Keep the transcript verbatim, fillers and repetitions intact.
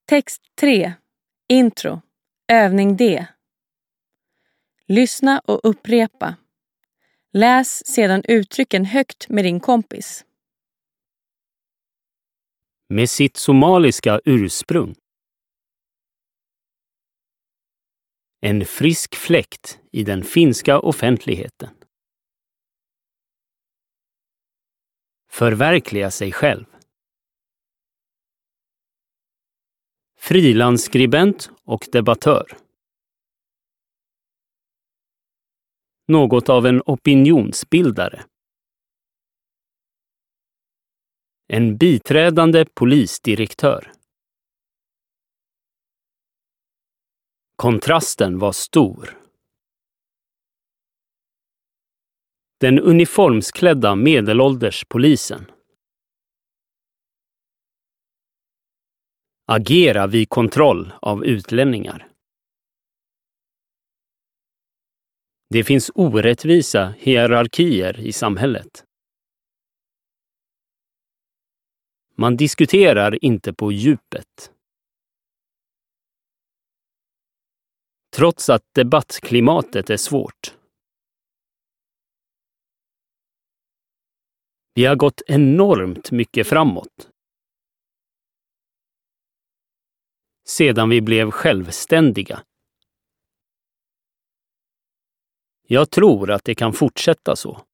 Text tre. Intro. Övning D. Lyssna och upprepa. Läs sedan uttrycken högt med din kompis. Med sitt somaliska ursprung. En frisk fläkt i den finska offentligheten. Förverkliga sig själv. Frilansskribent och debattör. Något av en opinionsbildare. En biträdande polisdirektör. Kontrasten var stor. Den uniformsklädda medelålders polisen. Agera vid kontroll av utlänningar. Det finns orättvisa hierarkier i samhället. Man diskuterar inte på djupet. Trots att debattklimatet är svårt. Vi har gått enormt mycket framåt. Sedan vi blev självständiga. Jag tror att det kan fortsätta så.